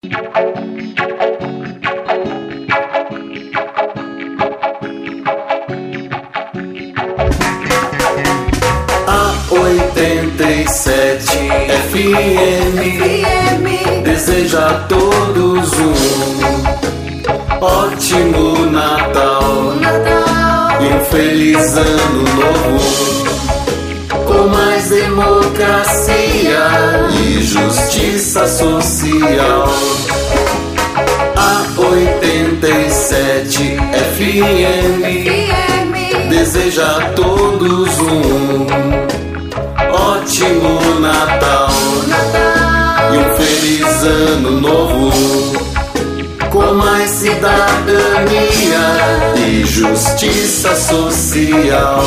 A 87 FM deseja a todos um ótimo Natal e um feliz ano novo, com mais democracia e justiça social. A 87 FM deseja a todos um ótimo Natal e um feliz ano novo, com mais cidadania e justiça social.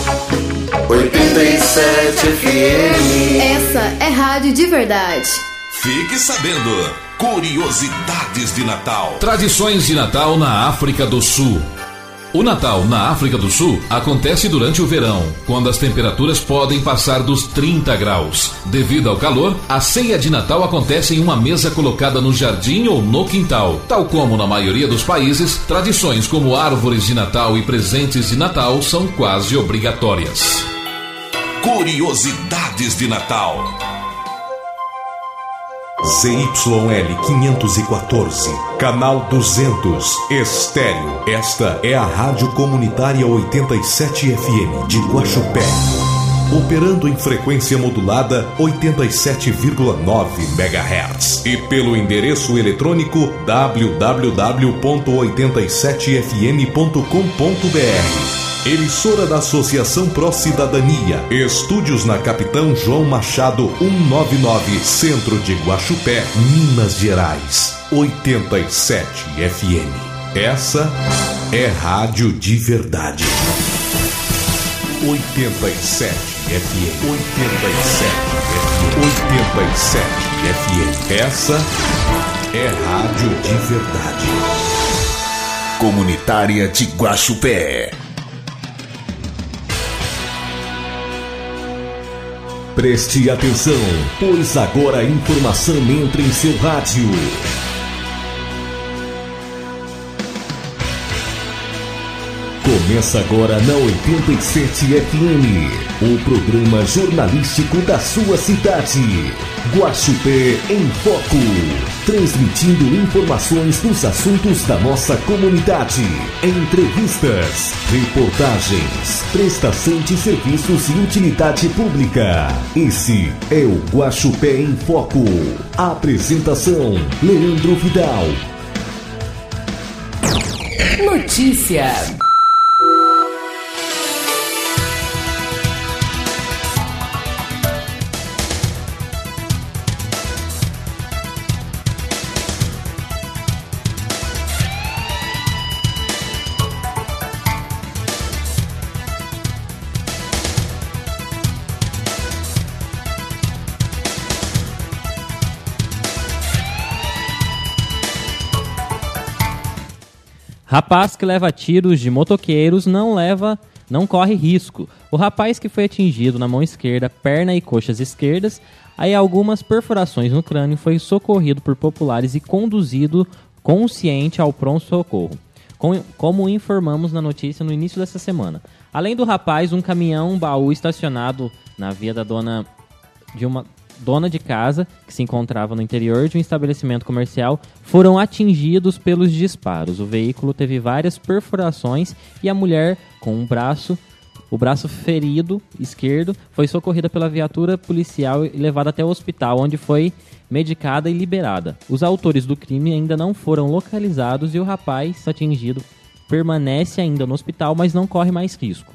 87 FM. Essa é rádio de verdade. Fique sabendo, curiosidades de Natal. Tradições de Natal na África do Sul. O Natal na África do Sul acontece durante o verão, quando as temperaturas podem passar dos 30 graus. Devido ao calor, a ceia de Natal acontece em uma mesa colocada no jardim ou no quintal. Tal como na maioria dos países, tradições como árvores de Natal e presentes de Natal são quase obrigatórias. Curiosidades de Natal. ZYL 514, canal 200, estéreo. Esta é a Rádio Comunitária 87 FM de Guaxupé. Operando em frequência modulada 87,9 MHz. E pelo endereço eletrônico www.87fm.com.br. Emissora da Associação Pró Cidadania. Estúdios na Capitão João Machado 199, Centro de Guaxupé, Minas Gerais. 87 FM. Essa é rádio de verdade. 87 FM. 87 FM. 87 FM. Essa é rádio de verdade. Comunitária de Guaxupé. Preste atenção, pois agora a informação entra em seu rádio. Começa agora na 87 FM, o programa jornalístico da sua cidade. Guaxupé em Foco, transmitindo informações dos assuntos da nossa comunidade, entrevistas, reportagens, prestação de serviços e utilidade pública. Esse é o Guaxupé em Foco. Apresentação: Leandro Vidal. Notícia. Rapaz que leva tiros de motoqueiros não corre risco. O rapaz que foi atingido na mão esquerda, perna e coxas esquerdas, aí algumas perfurações no crânio, foi socorrido por populares e conduzido consciente ao pronto-socorro, como informamos na notícia no início dessa semana. Além do rapaz, um caminhão-baú estacionado na via da dona de casa, que se encontrava no interior de um estabelecimento comercial, foram atingidos pelos disparos. O veículo teve várias perfurações e a mulher, com o braço ferido esquerdo, foi socorrida pela viatura policial e levada até o hospital, onde foi medicada e liberada. Os autores do crime ainda não foram localizados e o rapaz atingido permanece ainda no hospital, mas não corre mais risco.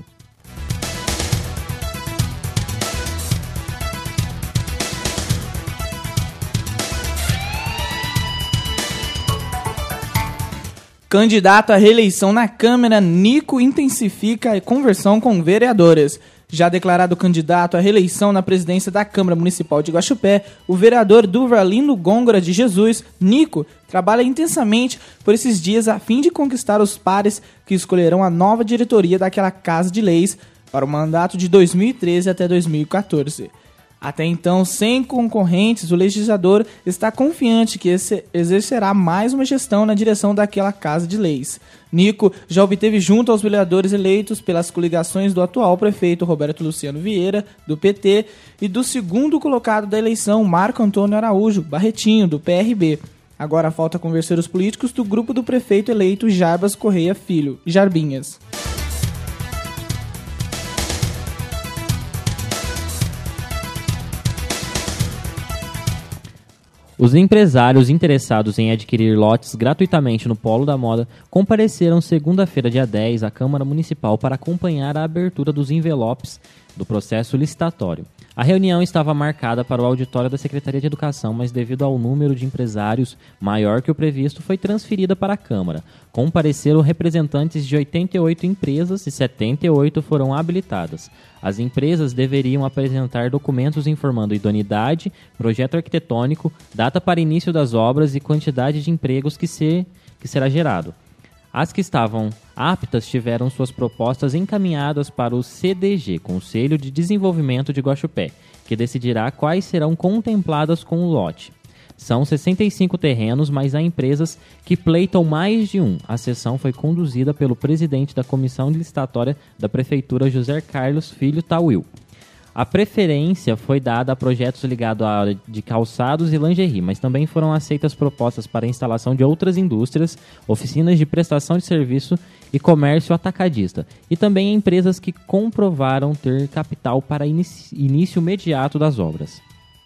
Candidato à reeleição na Câmara, Nico intensifica a conversão com vereadores. Já declarado candidato à reeleição na presidência da Câmara Municipal de Guaxupé, o vereador Durvalino Gôngora de Jesus, Nico, trabalha intensamente por esses dias a fim de conquistar os pares que escolherão a nova diretoria daquela Casa de Leis para o mandato de 2013 até 2014. Até então, sem concorrentes, o legislador está confiante que exercerá mais uma gestão na direção daquela Casa de Leis. Nico já obteve junto aos vereadores eleitos pelas coligações do atual prefeito Roberto Luciano Vieira, do PT, e do segundo colocado da eleição, Marco Antônio Araújo Barretinho, do PRB. Agora falta convencer os políticos do grupo do prefeito eleito Jarbas Correia Filho, Jarbinhas. Os empresários interessados em adquirir lotes gratuitamente no Polo da Moda compareceram segunda-feira, dia 10, à Câmara Municipal para acompanhar a abertura dos envelopes do processo licitatório. A reunião estava marcada para o auditório da Secretaria de Educação, mas devido ao número de empresários maior que o previsto, foi transferida para a Câmara. Compareceram representantes de 88 empresas e 78 foram habilitadas. As empresas deveriam apresentar documentos informando idoneidade, projeto arquitetônico, data para início das obras e quantidade de empregos que será gerado. As que estavam aptas tiveram suas propostas encaminhadas para o CDG, Conselho de Desenvolvimento de Guaxupé, que decidirá quais serão contempladas com o lote. São 65 terrenos, mas há empresas que pleitam mais de um. A sessão foi conduzida pelo presidente da Comissão Licitatória da Prefeitura, José Carlos Filho Tauil. A preferência foi dada a projetos ligados à área de calçados e lingerie, mas também foram aceitas propostas para a instalação de outras indústrias, oficinas de prestação de serviço e comércio atacadista, e também empresas que comprovaram ter capital para início imediato das obras.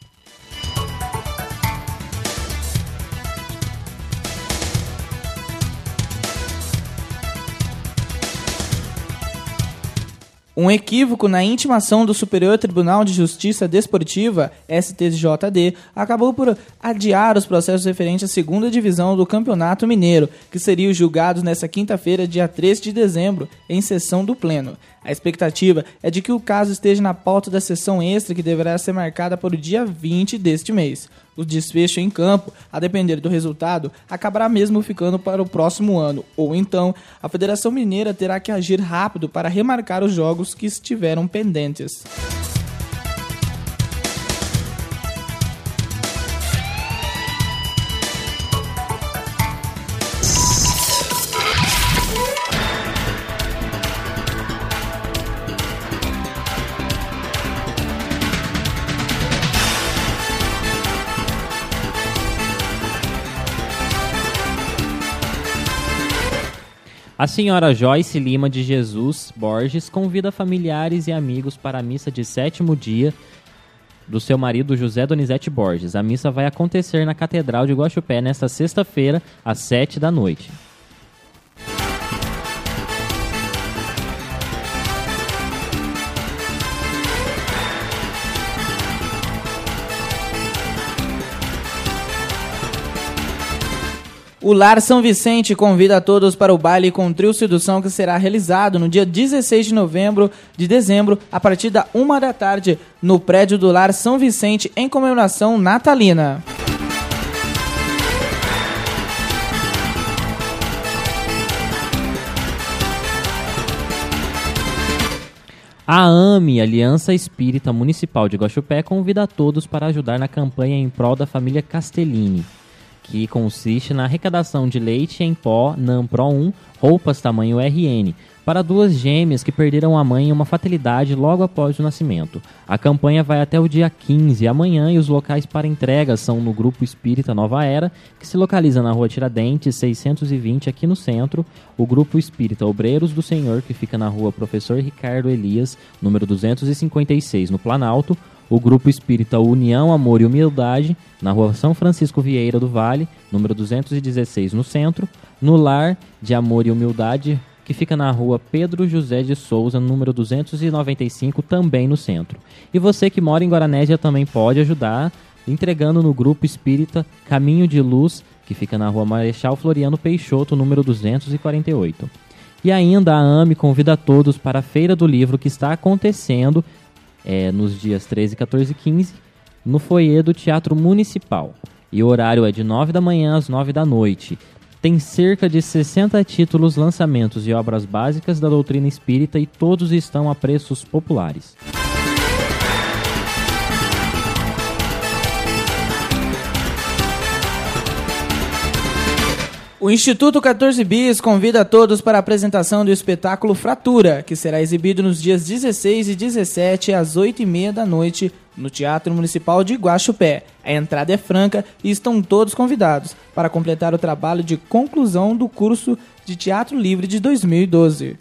Um equívoco na intimação do Superior Tribunal de Justiça Desportiva, STJD, acabou por adiar os processos referentes à segunda divisão do Campeonato Mineiro, que seriam julgados nesta quinta-feira, dia 13 de dezembro, em sessão do Pleno. A expectativa é de que o caso esteja na pauta da sessão extra, que deverá ser marcada para o dia 20 deste mês. O desfecho em campo, a depender do resultado, acabará mesmo ficando para o próximo ano, ou então a Federação Mineira terá que agir rápido para remarcar os jogos que estiveram pendentes. A senhora Joyce Lima de Jesus Borges convida familiares e amigos para a missa de 7º dia do seu marido José Donizete Borges. A missa vai acontecer na Catedral de Guaxupé nesta sexta-feira, às 7 da noite. O Lar São Vicente convida a todos para o baile com trio Sedução, que será realizado no dia 16 de dezembro, a partir da 1 da tarde, no prédio do Lar São Vicente, em comemoração natalina. A AME, Aliança Espírita Municipal de Guaxupé, convida a todos para ajudar na campanha em prol da família Castellini, que consiste na arrecadação de leite em pó NAMPRO 1, roupas tamanho RN, para duas gêmeas que perderam a mãe em uma fatalidade logo após o nascimento. A campanha vai até o dia 15, amanhã, e os locais para entrega são no Grupo Espírita Nova Era, que se localiza na Rua Tiradentes, 620, aqui no centro, o Grupo Espírita Obreiros do Senhor, que fica na Rua Professor Ricardo Elias, número 256, no Planalto, o Grupo Espírita União, Amor e Humildade, na Rua São Francisco Vieira do Vale, número 216, no centro, no Lar de Amor e Humildade, que fica na Rua Pedro José de Souza, número 295, também no centro. E você que mora em Guaranésia também pode ajudar entregando no Grupo Espírita Caminho de Luz, que fica na Rua Marechal Floriano Peixoto, número 248. E ainda a AME convida a todos para a Feira do Livro, que está acontecendo nos dias 13, 14 e 15, no foyer do Teatro Municipal. E o horário é de 9 da manhã às 9 da noite. Tem cerca de 60 títulos, lançamentos e obras básicas da doutrina espírita, e todos estão a preços populares. O Instituto 14 Bis convida a todos para a apresentação do espetáculo Fratura, que será exibido nos dias 16 e 17 às 8h30 da noite no Teatro Municipal de Guaxupé. A entrada é franca e estão todos convidados para completar o trabalho de conclusão do curso de Teatro Livre de 2012.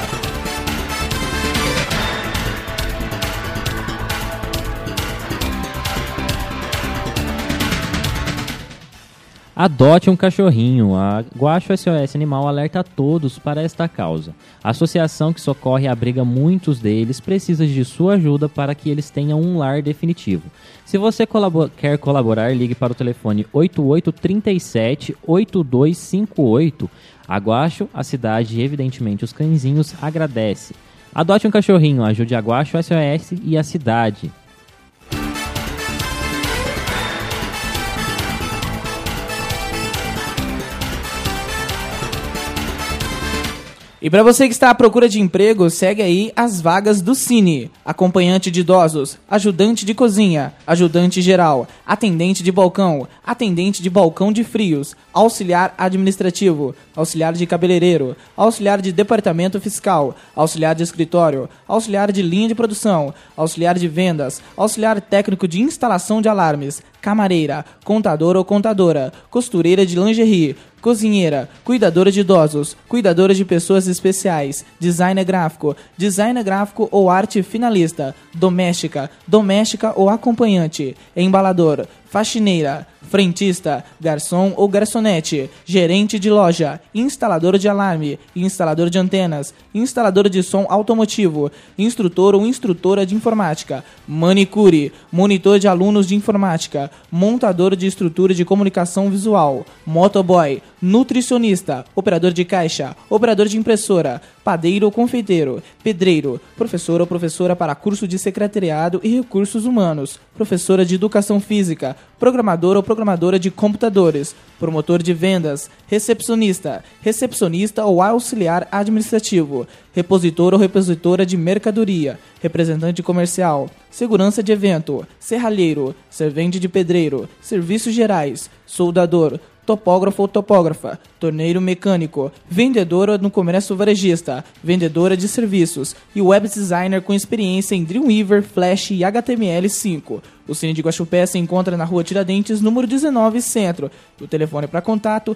Adote um cachorrinho. A Guaxo SOS Animal alerta a todos para esta causa. A associação que socorre e abriga muitos deles precisa de sua ajuda para que eles tenham um lar definitivo. Se você quer colaborar, ligue para o telefone 8837-8258. A Guaxo, a cidade e evidentemente os cãezinhos agradece. Adote um cachorrinho, ajude a Guaxo SOS e a cidade. E para você que está à procura de emprego, segue aí as vagas do Cine. Acompanhante de idosos, ajudante de cozinha, ajudante geral, atendente de balcão de frios, auxiliar administrativo, auxiliar de cabeleireiro, auxiliar de departamento fiscal, auxiliar de escritório, auxiliar de linha de produção, auxiliar de vendas, auxiliar técnico de instalação de alarmes, camareira, contador ou contadora, costureira de lingerie, cozinheira, cuidadora de idosos, cuidadora de pessoas especiais, designer gráfico ou arte finalista, doméstica ou acompanhante, embalador, faxineira, frentista, garçom ou garçonete, gerente de loja, instalador de alarme, instalador de antenas, instalador de som automotivo, instrutor ou instrutora de informática, manicure, monitor de alunos de informática, montador de estrutura de comunicação visual, motoboy, nutricionista, operador de caixa, operador de impressora, padeiro ou confeiteiro, pedreiro, professor ou professora para curso de secretariado e recursos humanos, professora de educação física, programador ou programadora de computadores, promotor de vendas, recepcionista ou auxiliar administrativo, repositor ou repositora de mercadoria, representante comercial, segurança de evento, serralheiro, servente de pedreiro, serviços gerais, soldador, topógrafo ou topógrafa, torneiro mecânico, vendedora no comércio varejista, vendedora de serviços e web designer com experiência em Dreamweaver, Flash e HTML5. O Cine de Guaxupé se encontra na Rua Tiradentes, número 19, Centro. O telefone para contato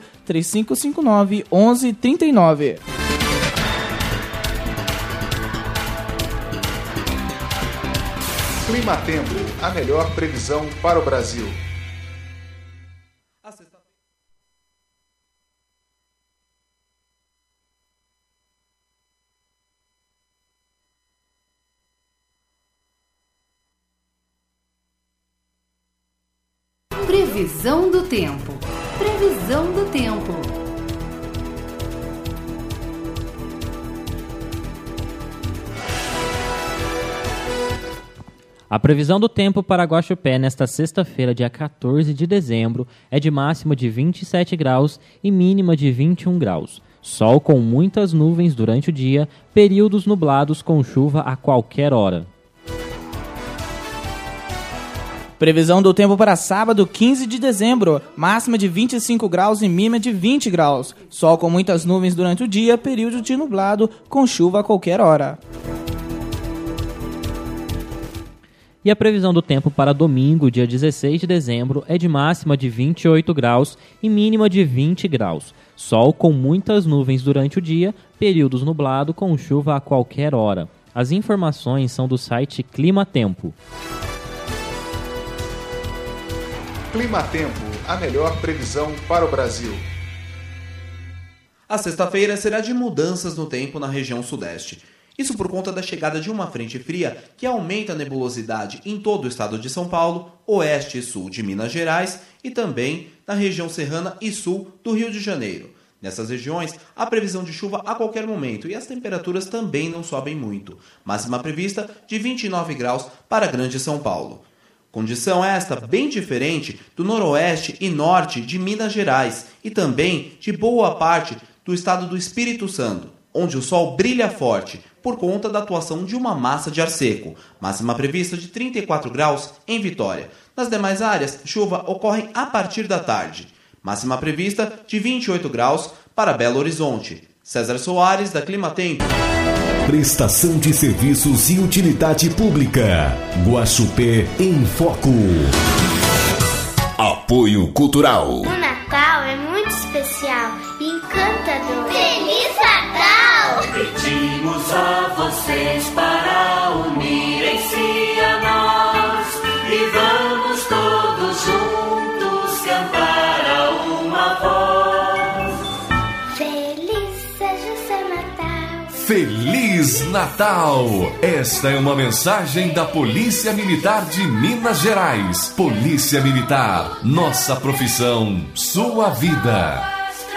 3559-1139. Climatempo, a melhor previsão para o Brasil. Previsão do tempo. Previsão do tempo. A previsão do tempo para Guaxupé nesta sexta-feira, dia 14 de dezembro, é de máxima de 27 graus e mínima de 21 graus. Sol com muitas nuvens durante o dia, períodos nublados com chuva a qualquer hora. Previsão do tempo para sábado, 15 de dezembro, máxima de 25 graus e mínima de 20 graus. Sol com muitas nuvens durante o dia, período de nublado, com chuva a qualquer hora. E a previsão do tempo para domingo, dia 16 de dezembro, é de máxima de 28 graus e mínima de 20 graus. Sol com muitas nuvens durante o dia, períodos nublado, com chuva a qualquer hora. As informações são do site Climatempo. Climatempo, a melhor previsão para o Brasil. A sexta-feira será de mudanças no tempo na região sudeste. Isso por conta da chegada de uma frente fria que aumenta a nebulosidade em todo o estado de São Paulo, oeste e sul de Minas Gerais e também na região serrana e sul do Rio de Janeiro. Nessas regiões, há previsão de chuva a qualquer momento e as temperaturas também não sobem muito. Máxima prevista de 29 graus para Grande São Paulo. Condição esta bem diferente do noroeste e norte de Minas Gerais e também de boa parte do estado do Espírito Santo, onde o sol brilha forte por conta da atuação de uma massa de ar seco. Máxima prevista de 34 graus em Vitória. Nas demais áreas, chuva ocorre a partir da tarde. Máxima prevista de 28 graus para Belo Horizonte. César Soares, da Climatempo. Prestação de serviços e utilidade pública. Guaxupé em Foco. Apoio Cultural. O Natal é muito especial e encantador. Feliz Natal! Pedimos a vocês para unirem-se a nós e vamos todos juntos cantar a uma voz. Feliz seja o seu Natal. Feliz Natal! Esta é uma mensagem da Polícia Militar de Minas Gerais. Polícia Militar, nossa profissão, sua vida.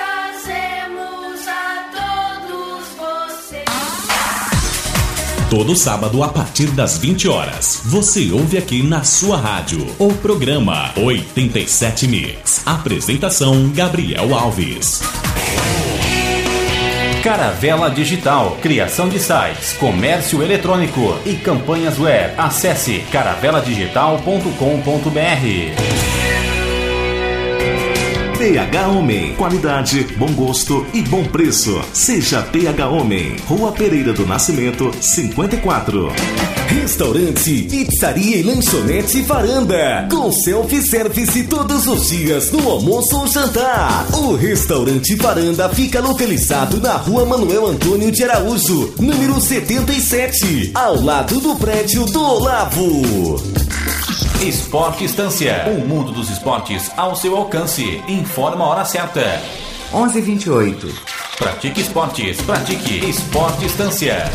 Todo sábado, a partir das 20 horas, você ouve aqui na sua rádio o programa 87 Mix. Apresentação, Gabriel Alves. Caravela Digital, criação de sites, comércio eletrônico e campanhas web. Acesse caraveladigital.com.br. PH Homem, qualidade, bom gosto e bom preço. Seja PH Homem, Rua Pereira do Nascimento, 54. Restaurante, pizzaria e lanchonete Varanda, com self-service todos os dias no almoço ou jantar. O Restaurante Varanda fica localizado na Rua Manuel Antônio de Araújo, número 77, ao lado do prédio do Olavo. Esporte Estância, o mundo dos esportes ao seu alcance. Informa a hora certa. 11h28. Pratique esportes, pratique Esporte Estância.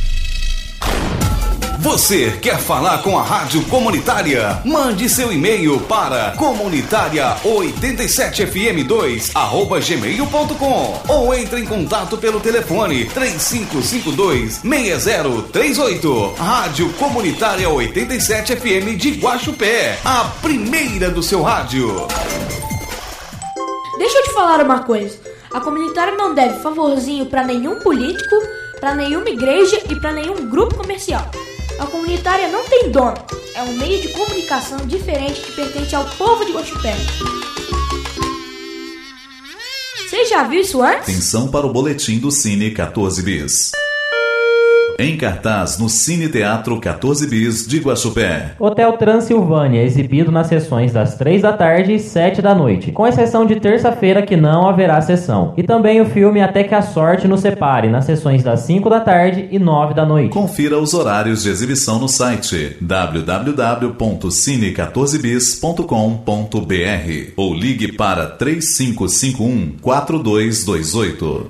Você quer falar com a Rádio Comunitária? Mande seu e-mail para comunitaria87fm2@gmail.com ou entre em contato pelo telefone 3552-6038. Rádio Comunitária 87 FM de Guaxupé, a primeira do seu rádio. Deixa eu te falar uma coisa. A Comunitária não deve favorzinho para nenhum político, para nenhuma igreja e para nenhum grupo comercial. A Comunitária não tem dono, é um meio de comunicação diferente que pertence ao povo de Guaxupé. Você já viu isso antes? Atenção para o boletim do Cine 14 Bis. Em cartaz no Cine Teatro 14 Bis de Guaxupé. Hotel Transilvânia, exibido nas sessões das 3 da tarde e 7 da noite, com exceção de terça-feira que não haverá sessão. E também o filme Até que a Sorte nos Separe, nas sessões das 5 da tarde e 9 da noite. Confira os horários de exibição no site www.cine14bis.com.br ou ligue para 3551-4228.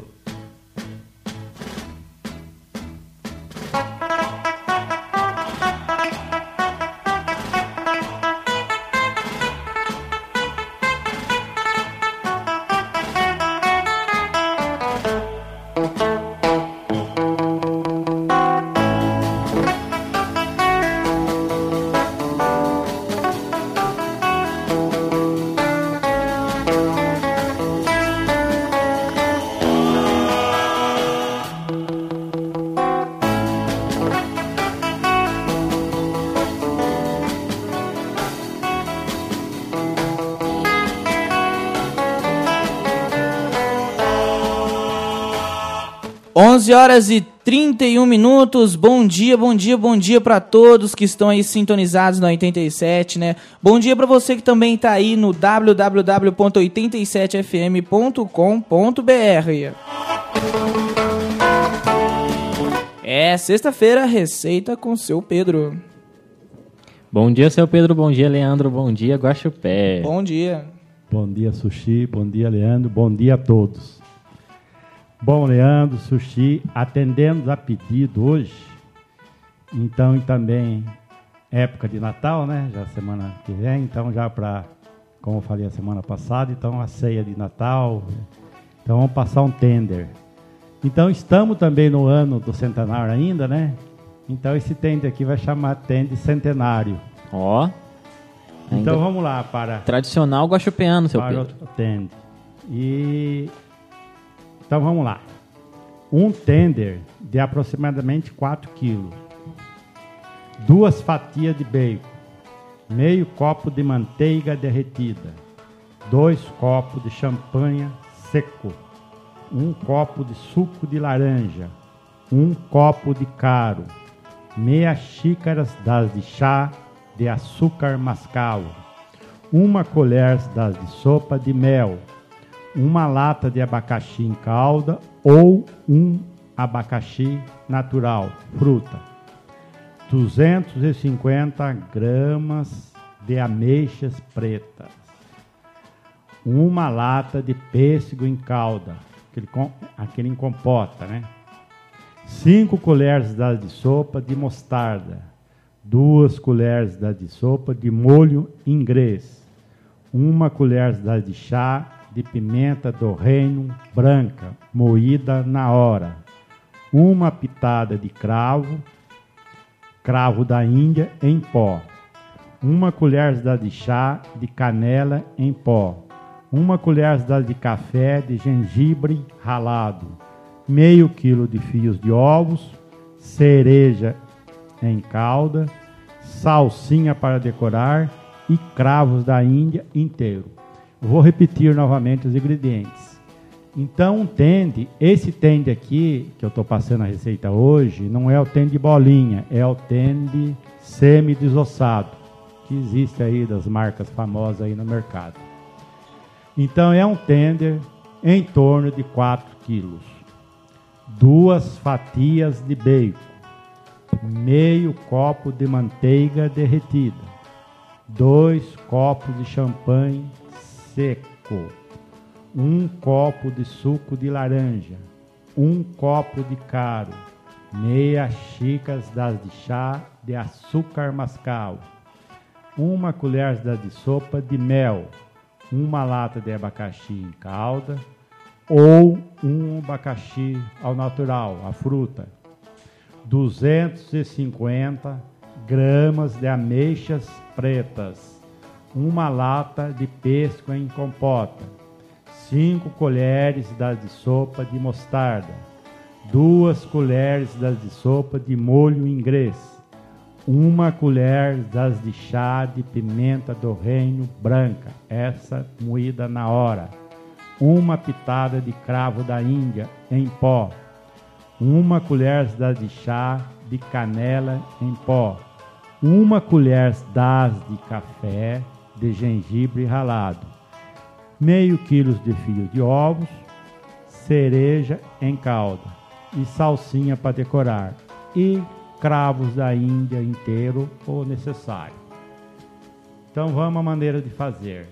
Horas e 31 minutos, bom dia para todos que estão aí sintonizados no 87, né? Bom dia para você que também tá aí no www.87fm.com.br. É sexta-feira, receita com seu Pedro. Bom dia, seu Pedro, bom dia, Leandro, bom dia, Guaxupé. Bom dia. Bom dia, Sushi, bom dia, Leandro, bom dia a todos. Bom, Leandro, Sushi, atendemos a pedido hoje, então, e também época de Natal, né, já semana que vem, então já para, como eu falei a semana passada, então a ceia de Natal, então vamos passar um tender. Então estamos também no ano do centenário ainda, né, então esse tender aqui vai chamar tender centenário. Ó. Então vamos lá para... Tradicional guaxupeano, seu Pedro. Para o tender. E... Então vamos lá. Um tender de aproximadamente 4 kg. 2 fatias de bacon. Meio copo de manteiga derretida. 2 copos de champanhe seco, 1 copo de suco de laranja, 1 copo de caro, meia xícara das de chá de açúcar mascavo, 1 colher das de sopa de mel, 1 lata de abacaxi em calda ou 1 abacaxi natural, fruta, 250 gramas de ameixas pretas, 1 lata de pêssego em calda, aquele em compota, né? 5 colheres das de sopa de mostarda, 2 colheres das de sopa de molho inglês, 1 colher das de chá de pimenta do reino branca, moída na hora, 1 pitada de cravo da Índia em pó, 1 colher de chá de canela em pó, 1 colher de café de gengibre ralado, meio quilo de fios de ovos, cereja em calda, salsinha para decorar e cravos da Índia inteiro. Vou repetir novamente os ingredientes. Então, um tende, esse tende aqui, que eu estou passando a receita hoje, não é o tende bolinha, é o tende semi-desossado, que existe aí das marcas famosas aí no mercado. Então, é um tender em torno de 4 quilos. 2 fatias de bacon, meio copo de manteiga derretida, 2 copos de champanhe seco, 1 copo de suco de laranja, 1 copo de caro, meia xícara das de chá de açúcar mascavo, 1 colher das de sopa de mel, 1 lata de abacaxi em calda ou 1 abacaxi ao natural, a fruta, 250 gramas de ameixas pretas, 1 lata de pêssego em compota, 5 colheres das de sopa de mostarda, 2 colheres das de sopa de molho inglês, 1 colher das de chá de pimenta do reino branca, essa moída na hora, 1 pitada de cravo da Índia em pó, 1 colher das de chá de canela em pó, 1 colher das de café de gengibre ralado, meio quilo de fios de ovos, cereja em calda e salsinha para decorar e cravos da Índia inteiro ou necessário. Então vamos à maneira de fazer.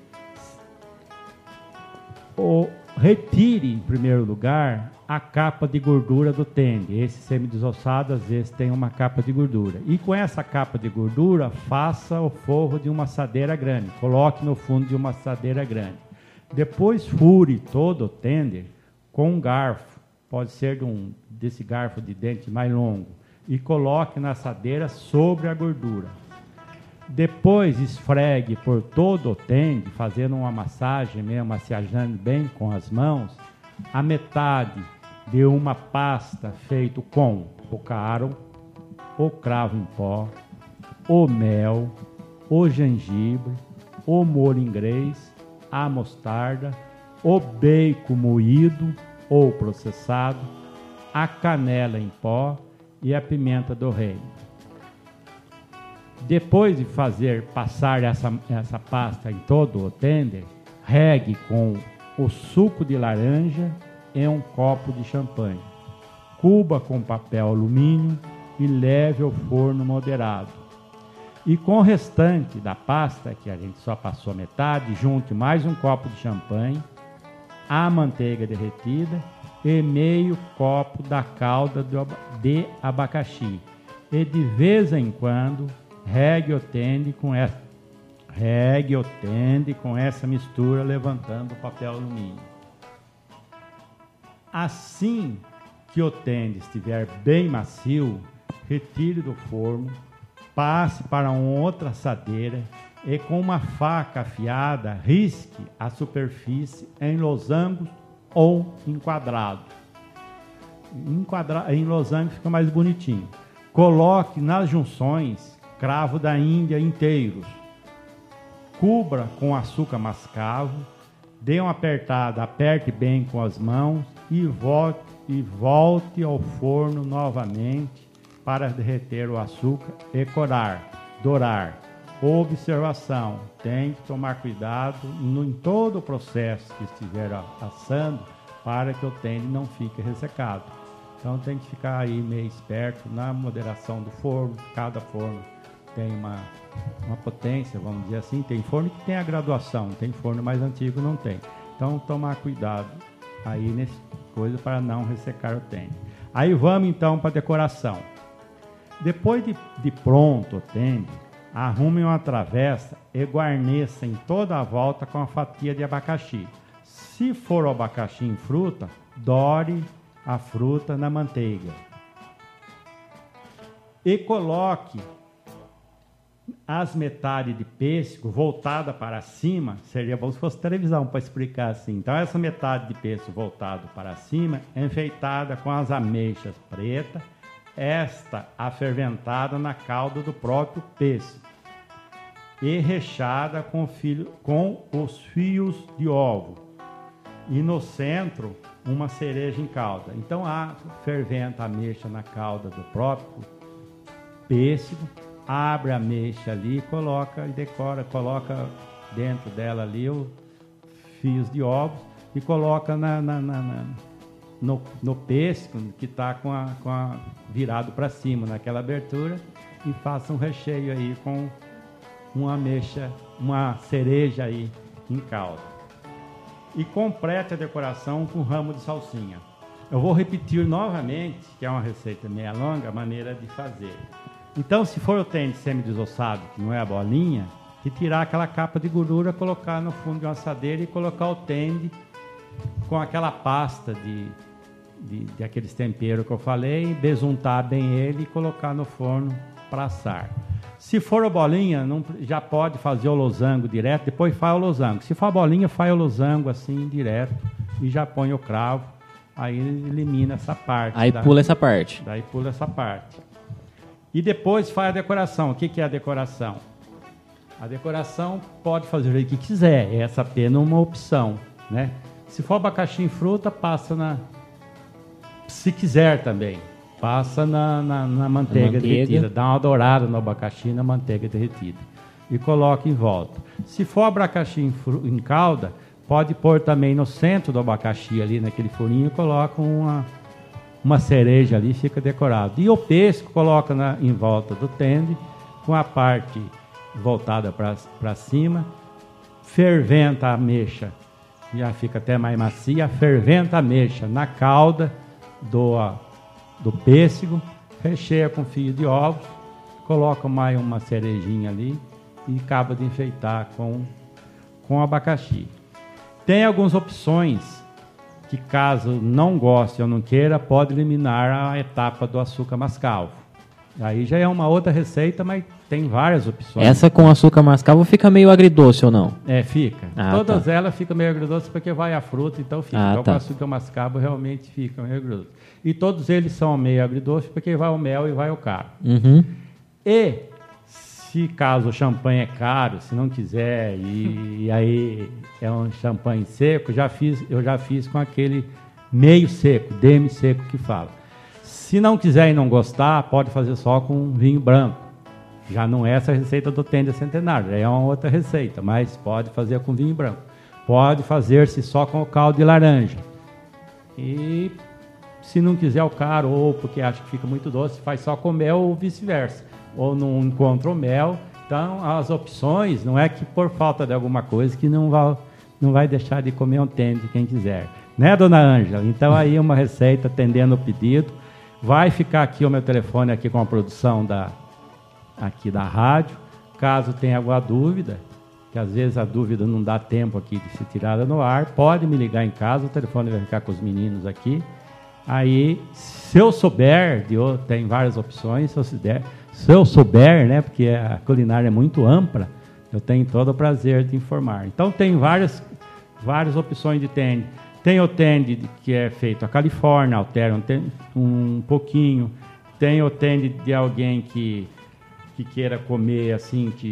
Retire em primeiro lugar a capa de gordura do tende. Esse semi-desossado às vezes tem uma capa de gordura. E com essa capa de gordura, faça o forro de uma assadeira grande. Coloque no fundo de uma assadeira grande. Depois fure todo o tender com um garfo. Pode ser desse garfo de dente mais longo. E coloque na assadeira sobre a gordura. Depois esfregue por todo o tende, fazendo uma massagem mesmo, massageando bem com as mãos, a metade de uma pasta feita com o caro, o cravo em pó, o mel, o gengibre, o molho inglês, a mostarda, o bacon moído ou processado, a canela em pó e a pimenta do reino. Depois de passar essa pasta em todo o tender, regue com o suco de laranja em 1 copo de champanhe. Cubra com papel alumínio e leve ao forno moderado. E com o restante da pasta, que a gente só passou metade, junte mais 1 copo de champanhe, a manteiga derretida e meio copo da calda de abacaxi. E de vez em quando regue o tende com essa mistura, levantando o papel alumínio. Assim que o tende estiver bem macio, retire do forno, passe para uma outra assadeira e com uma faca afiada risque a superfície em losangos ou em quadrado. Em losango fica mais bonitinho. Coloque nas junções cravo da Índia inteiros. Cubra com açúcar mascavo dê uma apertada, aperte bem com as mãos e volte ao forno novamente para derreter o açúcar e dourar. Observação, tem que tomar cuidado em todo o processo que estiver assando para que o tende não fique ressecado. Então tem que ficar aí meio esperto na moderação do forno. Cada forno tem uma potência, vamos dizer assim. Tem forno que tem a graduação, tem forno mais antigo não tem. Então tomar cuidado aí nesse coisa para não ressecar o tende. Aí vamos então para a decoração. Depois de pronto o tende, arrume uma travessa e guarneça em toda a volta com a fatia de abacaxi. Se for o abacaxi em fruta, dore a fruta na manteiga. E coloque as metades de pêssego voltada para cima. Seria bom se fosse televisão para explicar assim. Então essa metade de pêssego voltado para cima, enfeitada com as ameixas pretas, esta aferventada na calda do próprio pêssego e recheada com os fios de ovo. E no centro, uma cereja em calda. Então, ferventa a ameixa na calda do próprio pêssego, abre a ameixa ali, coloca e decora, coloca dentro dela ali os fios de ovos e coloca no pêssego que está virado para cima, naquela abertura, e faça um recheio aí com uma ameixa, uma cereja aí em calda. E complete a decoração com ramo de salsinha. Eu vou repetir novamente, que é uma receita meia longa, a maneira de fazer. Então, se for o tende semi-desossado, que não é a bolinha, retirar aquela capa de gordura, colocar no fundo de uma assadeira e colocar o tende com aquela pasta de aqueles temperos que eu falei, besuntar bem ele e colocar no forno para assar. Se for a bolinha, já pode fazer o losango direto, depois faz o losango. Se for a bolinha, faz o losango assim, direto, e já põe o cravo, aí elimina essa parte. Aí pula essa parte. Daí pula essa parte. E depois faz a decoração. O que é a decoração? A decoração pode fazer o que quiser, essa apenas uma opção, né? Se for abacaxi em fruta, passa se quiser também. Passa na manteiga derretida, dá uma dourada no abacaxi na manteiga derretida e coloca em volta. Se for abacaxi em calda, pode pôr também no centro do abacaxi ali naquele furinho e coloca uma cereja ali, fica decorado. E o pêssego coloca em volta do tende com a parte voltada para cima, ferventa a ameixa, já fica até mais macia, ferventa a ameixa na calda do pêssego, recheia com fio de ovos, coloca mais uma cerejinha ali e acaba de enfeitar com abacaxi. Tem algumas opções que, caso não goste ou não queira, pode eliminar a etapa do açúcar mascavo. Aí já é uma outra receita, mas tem várias opções. Essa com açúcar mascavo fica meio agridoce ou não? Fica. Todas elas ficam meio agridoce porque vai a fruta, então fica. Então com açúcar mascavo realmente fica meio agridoce. E todos eles são meio agridoce porque vai o mel e vai o caro. Uhum. E se caso o champanhe é caro, se não quiser, e aí é um champanhe seco, eu já fiz com aquele meio seco, demi-seco que fala. Se não quiser e não gostar, pode fazer só com vinho branco. Já não é essa receita do tende centenário, já é uma outra receita, mas pode fazer com vinho branco. Pode fazer-se só com o caldo de laranja. E se não quiser o caro, ou porque acha que fica muito doce, faz só com mel ou vice-versa. Ou não encontra o mel. Então, as opções, não é que por falta de alguma coisa que não vai deixar de comer um tende quem quiser. Né, dona Ângela? Então, aí uma receita atendendo o pedido. Vai ficar aqui o meu telefone aqui com a produção aqui da rádio. Caso tenha alguma dúvida, que às vezes a dúvida não dá tempo aqui de ser tirada no ar, pode me ligar em casa, o telefone vai ficar com os meninos aqui. Aí, se eu souber, tem várias opções, se eu souber, né, porque a culinária é muito ampla, eu tenho todo o prazer de informar. Então, tem várias opções de tende. Tem o tende que é feito a Califórnia, altera um pouquinho. Tem o tende de alguém que queira comer assim, que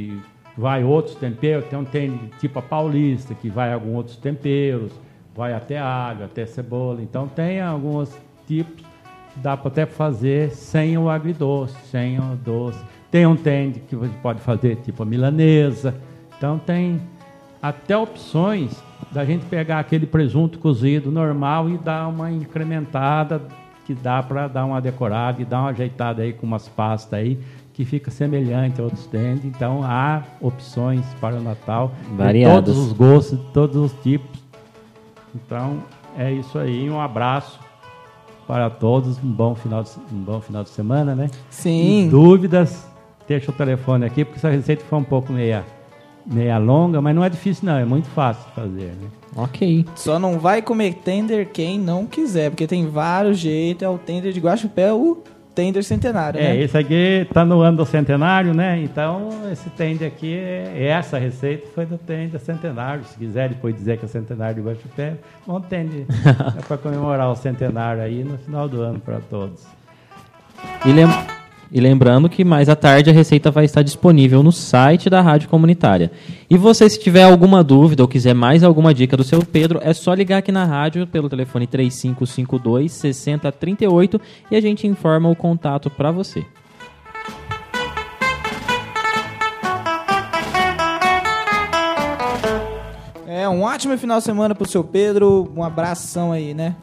vai outros temperos, tem um tender tipo a paulista, que vai alguns outros temperos, vai até alho, até cebola. Então tem alguns tipos, dá para até fazer sem o agridoce, sem o doce. Tem um tender que você pode fazer tipo a milanesa. Então tem até opções da gente pegar aquele presunto cozido normal e dar uma incrementada, que dá para dar uma decorada e dar uma ajeitada aí com umas pastas aí, que fica semelhante a outros tenders. Então há opções para o Natal, variadas, de todos os gostos, de todos os tipos. Então é isso aí, um abraço para todos, um bom final de semana, né? Sim. E dúvidas, deixa o telefone aqui, porque essa receita foi um pouco meia longa, mas não é difícil não, é muito fácil de fazer, né? Ok. Só não vai comer tender quem não quiser, porque tem vários jeitos. É o tender de Guaxupé, o tender centenário, né? Esse aqui tá no ano do centenário, né? Então esse tender aqui, essa receita foi do tender centenário. Se quiser depois dizer que é centenário de Guaxupé, um tender é para comemorar o centenário aí no final do ano para todos. E lembrando que mais à tarde a receita vai estar disponível no site da Rádio Comunitária. E você, se tiver alguma dúvida ou quiser mais alguma dica do seu Pedro, é só ligar aqui na rádio pelo telefone 3552-6038 e a gente informa o contato para você. Um ótimo final de semana pro seu Pedro. Um abração aí, né?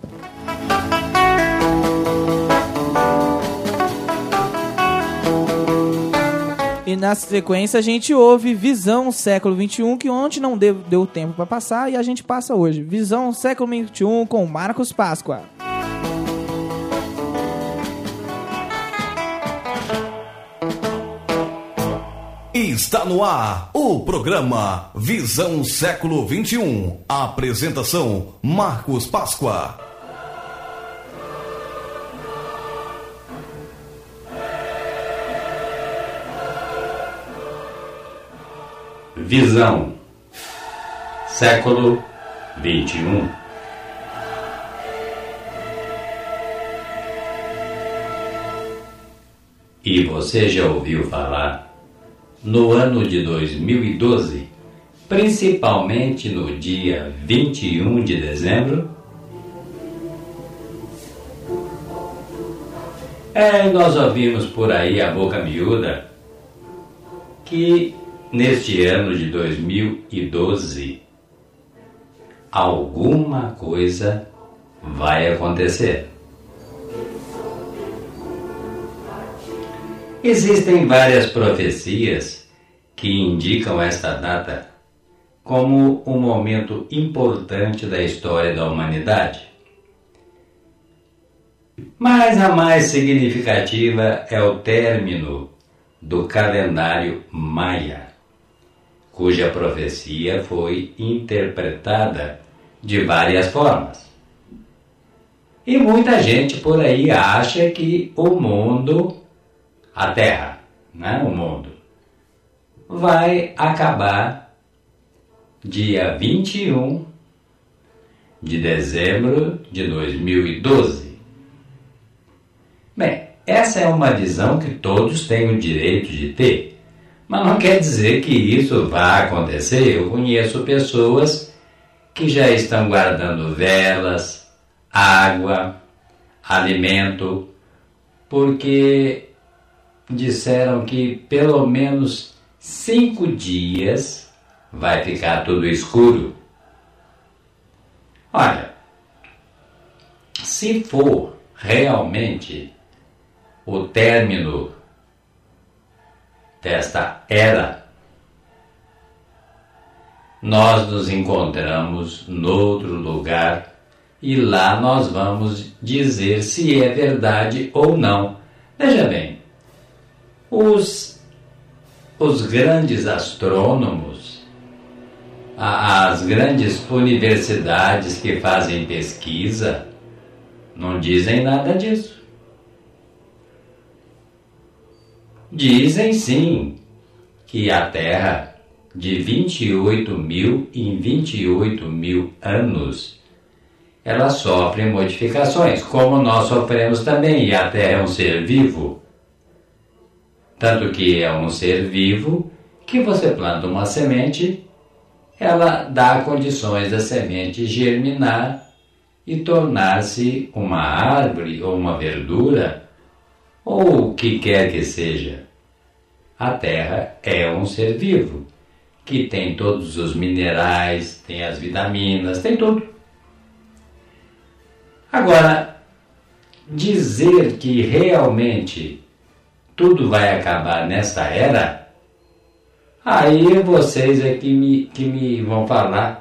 E na sequência a gente ouve Visão Século XXI, que ontem não deu tempo para passar e a gente passa hoje. Visão Século XXI com Marcos Páscoa. Está no ar o programa Visão Século XXI. Apresentação Marcos Páscoa. Visão Século XXI. E você já ouviu falar no ano de 2012, principalmente no dia 21 de dezembro? Nós ouvimos por aí a boca miúda que neste ano de 2012, alguma coisa vai acontecer. Existem várias profecias que indicam esta data como um momento importante da história da humanidade. Mas a mais significativa é o término do calendário maia, cuja profecia foi interpretada de várias formas. E muita gente por aí acha que o mundo, a Terra, né, o mundo, vai acabar dia 21 de dezembro de 2012. Bem, essa é uma visão que todos têm o direito de ter. Mas não quer dizer que isso vá acontecer. Eu conheço pessoas que já estão guardando velas, água, alimento, porque disseram que pelo menos 5 dias vai ficar tudo escuro. Olha, se for realmente o término desta era, nós nos encontramos noutro lugar e lá nós vamos dizer se é verdade ou não. Veja bem, os grandes astrônomos, as grandes universidades que fazem pesquisa, não dizem nada disso. Dizem sim que a Terra, de 28 mil em 28 mil anos, ela sofre modificações, como nós sofremos também, e a Terra é um ser vivo. Tanto que é um ser vivo que você planta uma semente, ela dá condições da semente germinar e tornar-se uma árvore ou uma verdura, ou o que quer que seja. A terra é um ser vivo, que tem todos os minerais, tem as vitaminas, tem tudo. Agora, dizer que realmente tudo vai acabar nesta era, aí vocês é que me vão falar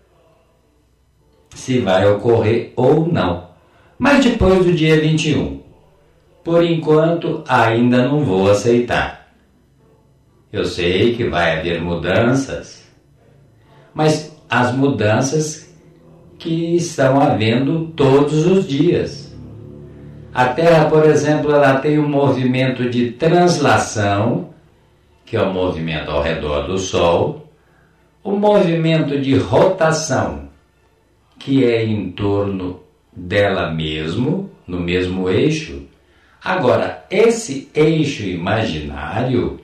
se vai ocorrer ou não. Mas depois do dia 21, por enquanto ainda não vou aceitar. Eu sei que vai haver mudanças, mas as mudanças que estão havendo todos os dias. A Terra, por exemplo, ela tem um movimento de translação, que é o movimento ao redor do Sol, o movimento de rotação, que é em torno dela mesmo, no mesmo eixo. Agora, esse eixo imaginário,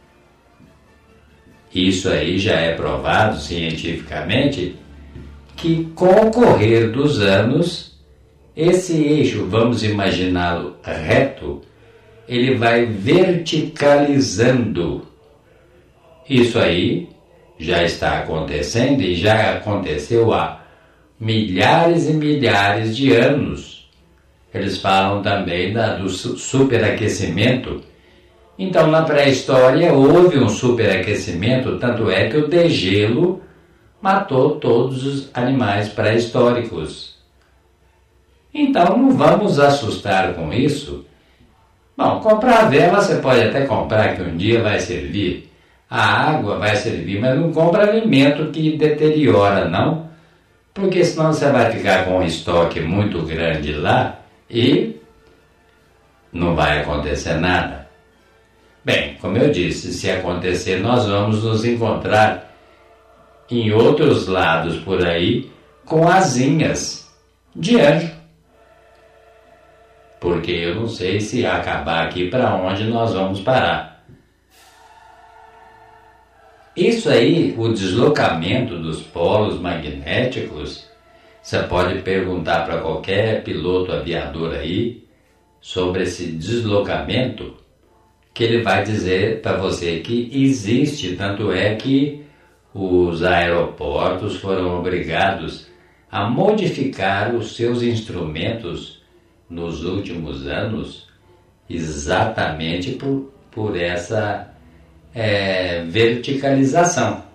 isso aí já é provado cientificamente, que com o correr dos anos, esse eixo, vamos imaginá-lo reto, ele vai verticalizando. Isso aí já está acontecendo e já aconteceu há milhares e milhares de anos. Eles falam também do superaquecimento. Então, na pré-história, houve um superaquecimento, tanto é que o degelo matou todos os animais pré-históricos. Então, não vamos assustar com isso. Bom, comprar vela você pode até comprar, que um dia vai servir. A água vai servir, mas não compra alimento que deteriora, não. Porque senão você vai ficar com um estoque muito grande lá e não vai acontecer nada. Bem, como eu disse, se acontecer, nós vamos nos encontrar em outros lados por aí com asinhas de anjo. Porque eu não sei se acabar aqui para onde nós vamos parar. Isso aí, o deslocamento dos polos magnéticos, você pode perguntar para qualquer piloto aviador aí sobre esse deslocamento, que ele vai dizer para você que existe, tanto é que os aeroportos foram obrigados a modificar os seus instrumentos nos últimos anos exatamente por essa verticalização.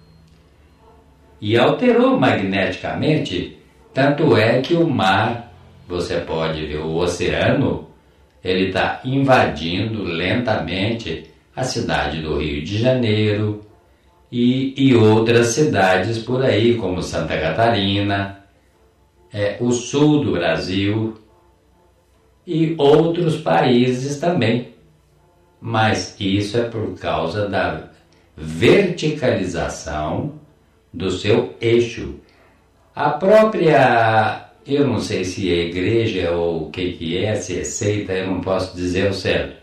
E alterou magneticamente, tanto é que o mar, você pode ver, o oceano, ele está invadindo lentamente a cidade do Rio de Janeiro e outras cidades por aí, como Santa Catarina, o sul do Brasil e outros países também. Mas isso é por causa da verticalização do seu eixo. A própria, eu não sei se é igreja ou o que é, se é seita, eu não posso dizer o certo.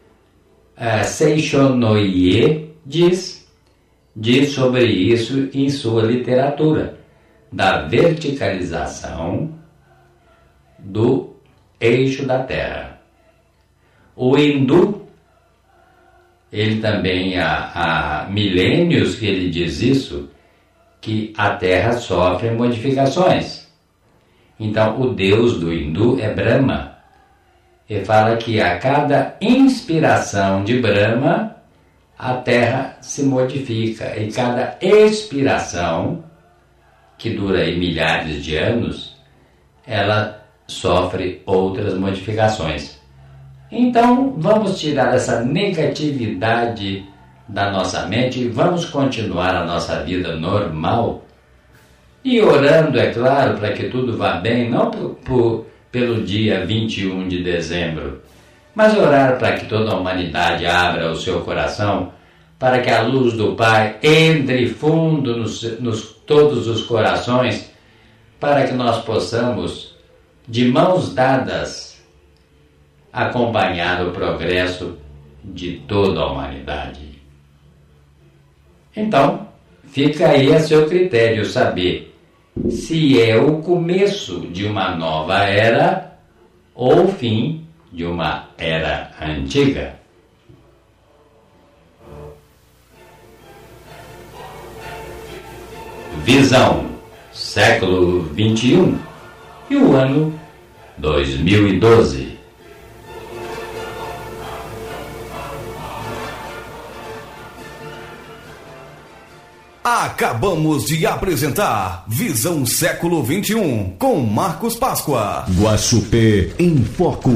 Seishonoye diz sobre isso em sua literatura, da verticalização do eixo da Terra. O hindu, ele também há milênios que ele diz isso, que a Terra sofre modificações. Então, o deus do hindu é Brahma. Ele fala que a cada inspiração de Brahma, a Terra se modifica. E cada expiração, que dura aí milhares de anos, ela sofre outras modificações. Então, vamos tirar essa negatividade da nossa mente e vamos continuar a nossa vida normal. E orando, é claro, para que tudo vá bem, não pelo dia 21 de dezembro, mas orar para que toda a humanidade abra o seu coração, para que a luz do Pai entre fundo nos todos os corações, para que nós possamos, de mãos dadas, acompanhar o progresso de toda a humanidade. Então, fica aí a seu critério saber se é o começo de uma nova era ou o fim de uma era antiga. Visão, século XXI e o ano 2012. Acabamos de apresentar Visão Século XXI com Marcos Páscoa. Guaxupé em Foco.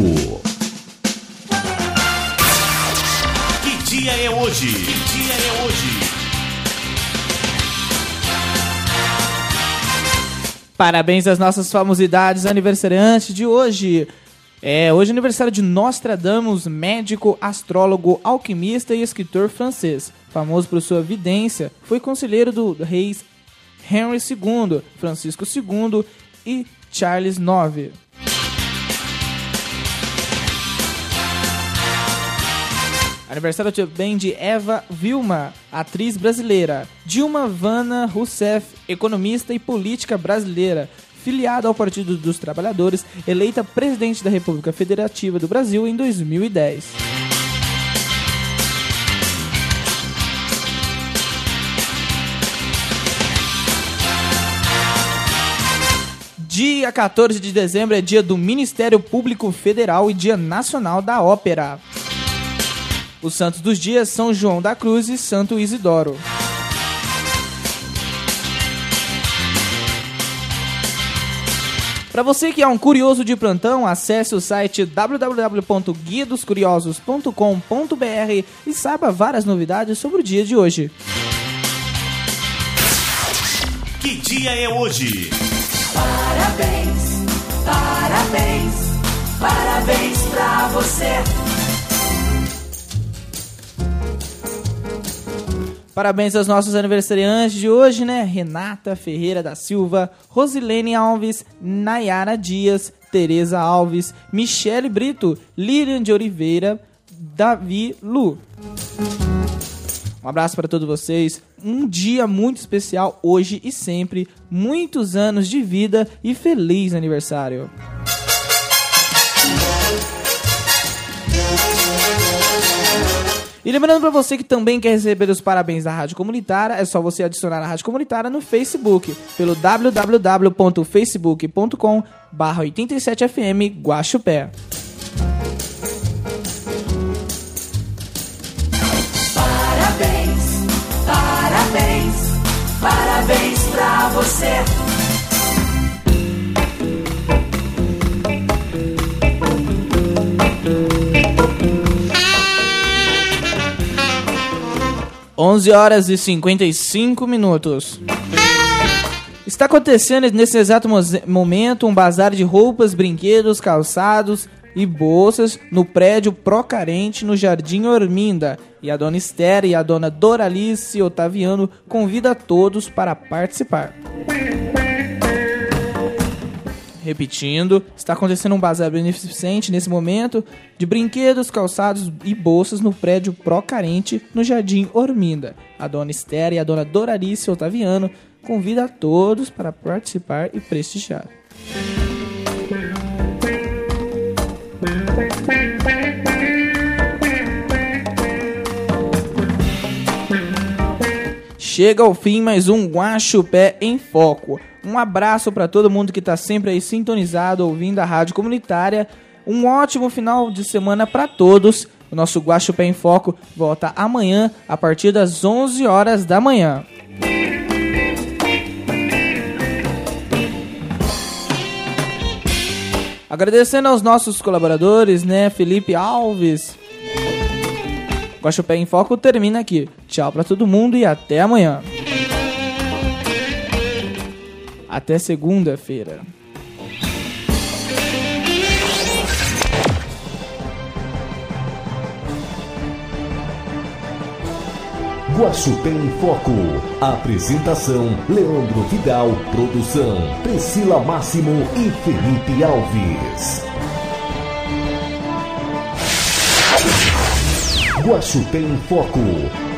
Que dia é hoje? Que dia é hoje? Parabéns às nossas famosidades aniversariantes de hoje. Hoje é aniversário de Nostradamus, médico, astrólogo, alquimista e escritor francês. Famoso por sua vidência, foi conselheiro do reis Henry II, Francisco II e Charles IX. Aniversário também de Eva Vilma, atriz brasileira. Dilma Vana Rousseff, economista e política brasileira. Filiada ao Partido dos Trabalhadores, eleita presidente da República Federativa do Brasil em 2010. Dia 14 de dezembro é dia do Ministério Público Federal e Dia Nacional da Ópera. Os santos dos dias são João da Cruz e Santo Isidoro. Para você que é um curioso de plantão, acesse o site www.guiadoscuriosos.com.br e saiba várias novidades sobre o dia de hoje. Que dia é hoje? Parabéns, parabéns, parabéns pra você. Parabéns aos nossos aniversariantes de hoje, né? Renata Ferreira da Silva, Rosilene Alves, Nayara Dias, Tereza Alves, Michele Brito, Lilian de Oliveira, Davi Lu. Um abraço para todos vocês. Um dia muito especial hoje e sempre. Muitos anos de vida e feliz aniversário. E lembrando para você que também quer receber os parabéns da Rádio Comunitária, é só você adicionar a Rádio Comunitária no Facebook, pelo www.facebook.com/87fm Guaxupé. Parabéns, parabéns, parabéns pra você. Horas e 55 minutos. Está acontecendo nesse exato momento um bazar de roupas, brinquedos, calçados e bolsas no prédio Procarente, no Jardim Orminda. E a dona Esther e a dona Doralice Otaviano convidam a todos para participar. Repetindo, está acontecendo um bazar beneficente nesse momento de brinquedos, calçados e bolsas no prédio Procarente, no Jardim Orminda. A dona Esther e a dona Doralice Otaviano convidam a todos para participar e prestigiar. Chega ao fim mais um Guaxupé em Foco. Um abraço para todo mundo que está sempre aí sintonizado, ouvindo a Rádio Comunitária. Um ótimo final de semana para todos. O nosso Guaxupé em Foco volta amanhã, a partir das 11 horas da manhã. Agradecendo aos nossos colaboradores, né? Felipe Alves. Guaxupé em Foco termina aqui. Tchau para todo mundo e até amanhã. Até segunda-feira. Guaxupé em Foco. Apresentação: Leandro Vidal. Produção: Priscila Máximo e Felipe Alves. Guaxupé em Foco.